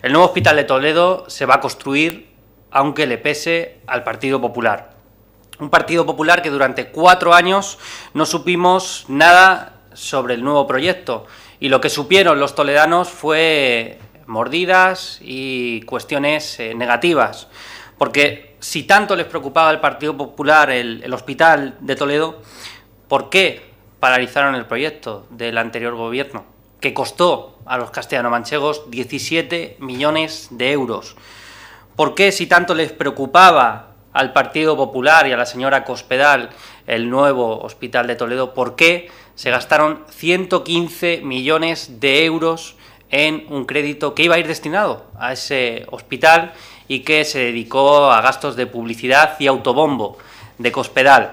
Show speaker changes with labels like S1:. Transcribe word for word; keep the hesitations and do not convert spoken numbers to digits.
S1: El nuevo Hospital de Toledo se va a construir aunque le pese al Partido Popular. Un Partido Popular que durante cuatro años no supimos nada sobre el nuevo proyecto, y lo que supieron los toledanos fue mordidas y cuestiones eh, negativas, porque si tanto les preocupaba al Partido Popular el, el Hospital de Toledo, ¿por qué paralizaron el proyecto del anterior gobierno, que costó a los castellano-manchegos diecisiete millones de euros? ¿Por qué, si tanto les preocupaba al Partido Popular y a la señora Cospedal el nuevo Hospital de Toledo, por qué se gastaron ciento quince millones de euros en un crédito que iba a ir destinado a ese hospital y que se dedicó a gastos de publicidad y autobombo de Cospedal?